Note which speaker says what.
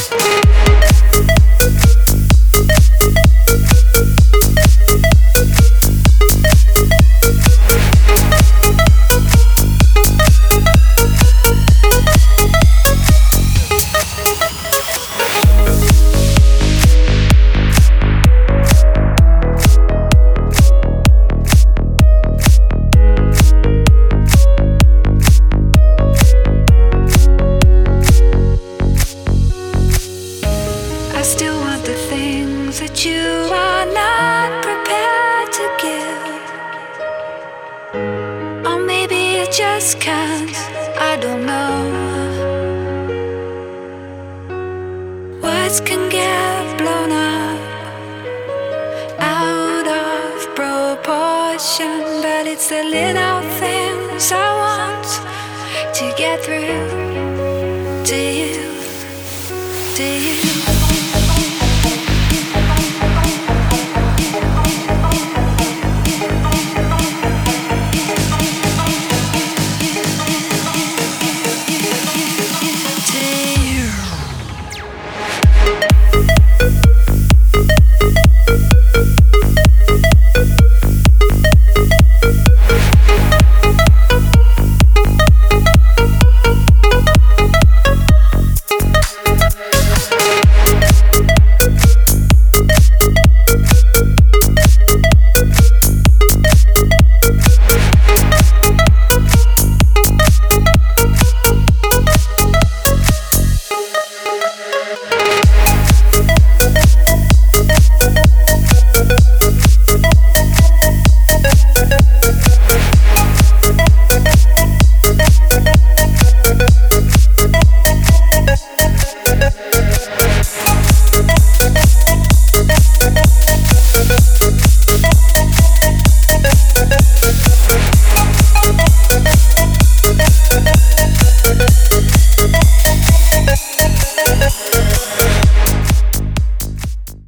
Speaker 1: I still want the things that you are not prepared to give. Or maybe it just can't, I don't know. Words can get blown up out of proportion, but it's the little things I want to get through to you, to you.